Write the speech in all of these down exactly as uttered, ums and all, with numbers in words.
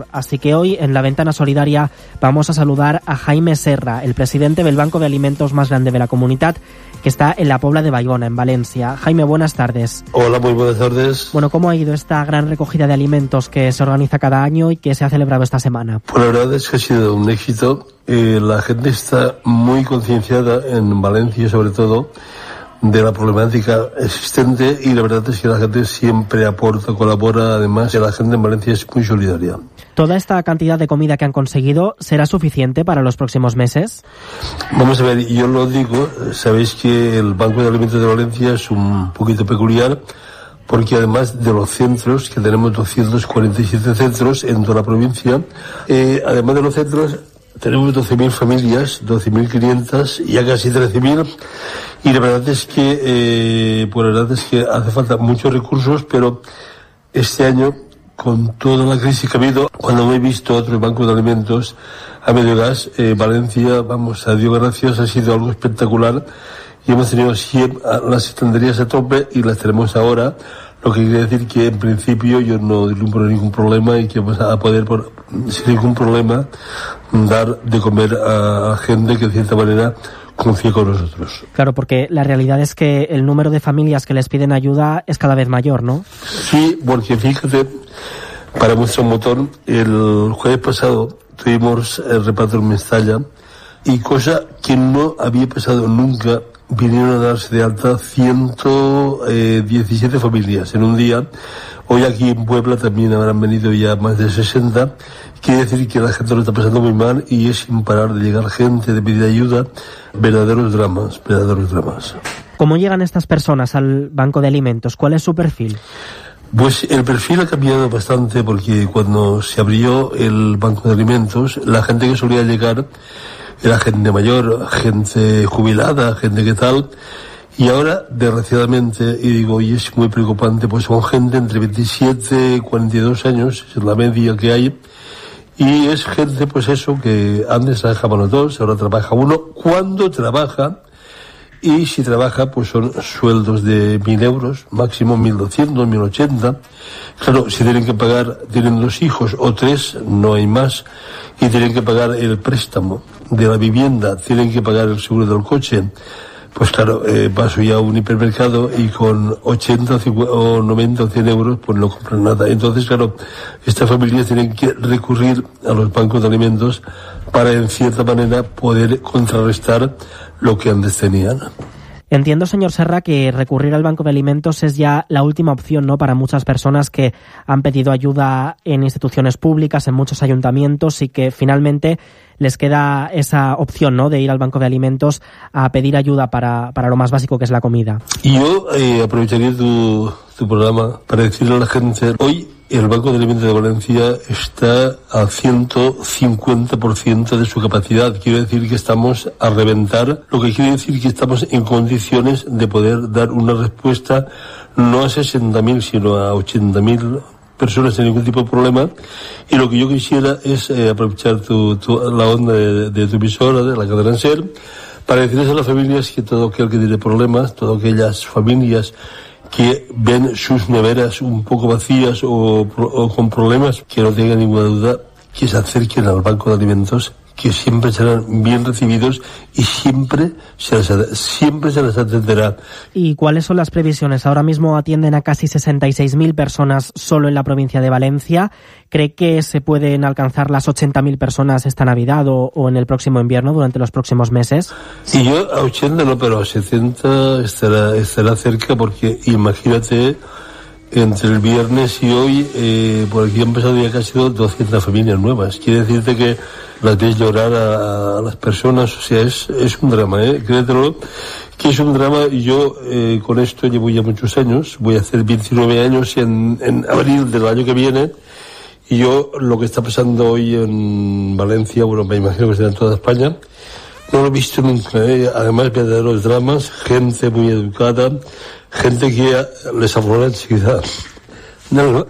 mayor. Así que hoy en la Ventana Solidaria vamos a saludar a Jaime Serra, el presidente del banco de alimentos más grande de la comunidad, que está en la Pobla de Baigona, en Valencia. Jaime, buenas tardes. Hola, muy buenas tardes. Bueno, ¿cómo ha ido esta gran recogida de alimentos que se organiza cada año y que se ha celebrado esta semana? Pues la verdad es que ha sido un éxito. Eh, la gente está muy concienciada en Valencia, sobre todo, de la problemática existente, y la verdad es que la gente siempre aporta, colabora. Además, la gente en Valencia es muy solidaria. ¿Toda esta cantidad de comida que han conseguido será suficiente para los próximos meses? Vamos a ver, yo lo digo, sabéis que el Banco de Alimentos de Valencia es un poquito peculiar, porque además de los centros, que tenemos doscientos cuarenta y siete centros en toda la provincia, eh, además de los centros, tenemos doce mil familias, doce mil quinientas, ya casi trece mil, y la verdad es que, eh, pues la verdad es que hace falta muchos recursos, pero este año, con toda la crisis que ha habido, cuando me he visto otros bancos de alimentos a medio gas, eh, Valencia, vamos, a Dios gracias, ha sido algo espectacular, y hemos tenido siempre las estanterías a tope y las tenemos ahora, lo que quiere decir que en principio yo no deslumbro ningún problema y que vamos a poder, por, sin ningún problema, dar de comer a gente que de cierta manera confía con nosotros. Claro, porque la realidad es que el número de familias que les piden ayuda es cada vez mayor, ¿no? Sí, porque fíjate, para nuestro motor, el jueves pasado tuvimos el reparto en Mestalla, y cosa que no había pasado nunca, vinieron a darse de alta ciento diecisiete familias en un día. Hoy aquí en Puebla también habrán venido ya más de sesenta. Quiere decir que la gente lo está pasando muy mal y es sin parar de llegar gente, de pedir ayuda. Verdaderos dramas, verdaderos dramas. ¿Cómo llegan estas personas al banco de alimentos? ¿Cuál es su perfil? Pues el perfil ha cambiado bastante, porque cuando se abrió el banco de alimentos, la gente que solía llegar era gente mayor, gente jubilada, gente que tal, y ahora, desgraciadamente, y digo, y es muy preocupante, pues son gente entre veintisiete y cuarenta y dos años, es la media que hay, y es gente, pues eso, que antes trabajaban los dos, ahora trabaja uno, cuando trabaja, y si trabaja, pues son sueldos de mil euros, máximo mil doscientos, mil ochenta. Claro, si tienen que pagar, tienen dos hijos o tres, no hay más, y tienen que pagar el préstamo de la vivienda, tienen que pagar el seguro del coche. Pues claro, eh, paso ya a un hipermercado y con ochenta o noventa o cien euros, pues no compran nada. Entonces, claro, estas familias tienen que recurrir a los bancos de alimentos para, en cierta manera, poder contrarrestar lo que antes tenían. Entiendo, señor Serra, que recurrir al banco de alimentos es ya la última opción, ¿no?, para muchas personas que han pedido ayuda en instituciones públicas, en muchos ayuntamientos, y que finalmente les queda esa opción, ¿no?, de ir al banco de alimentos a pedir ayuda para, para lo más básico, que es la comida. Y yo eh, aprovecharía tu, tu programa para decirle a la gente, hoy el Banco de Alimentos de Valencia está al ciento cincuenta por ciento de su capacidad. Quiere decir que estamos a reventar, lo que quiere decir que estamos en condiciones de poder dar una respuesta no a sesenta mil, sino a ochenta mil personas sin ningún tipo de problema. Y lo que yo quisiera es eh, aprovechar tu, tu, la onda de, de tu emisora, de la cadena SER, para decirles a las familias que todo aquel que tiene problemas, todas aquellas familias que ven sus neveras un poco vacías o, o con problemas, que no tengan ninguna duda, que se acerquen al banco de alimentos, que siempre serán bien recibidos y siempre se les, siempre se les atenderá. ¿Y cuáles son las previsiones? Ahora mismo atienden a casi sesenta y seis mil personas solo en la provincia de Valencia. ¿Cree que se pueden alcanzar las ochenta mil personas esta Navidad o, o en el próximo invierno, durante los próximos meses? Y yo a ochenta no, pero a setenta estará, estará cerca, porque imagínate, entre el viernes y hoy, eh, por aquí han pasado ya casi doscientas familias nuevas. Quiere decirte que las ves llorar a, a las personas, o sea, es, es un drama, ¿eh? Créetelo, que es un drama. Y yo eh, con esto llevo ya muchos años, voy a hacer veintinueve años en, en abril del año que viene, y yo lo que está pasando hoy en Valencia, bueno, me imagino que será en toda España, no lo he visto nunca, ¿eh? Además, verdaderos dramas, gente muy educada, gente que les aflora enseguida. No, no,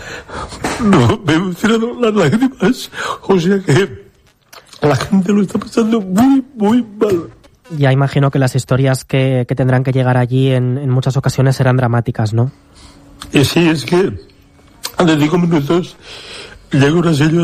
no, me emocionaron las lágrimas. O sea que la gente lo está pasando muy, muy mal. Ya imagino que las historias que, que tendrán que llegar allí en, en muchas ocasiones serán dramáticas, ¿no? Eh, sí, es que de cinco minutos llega una señora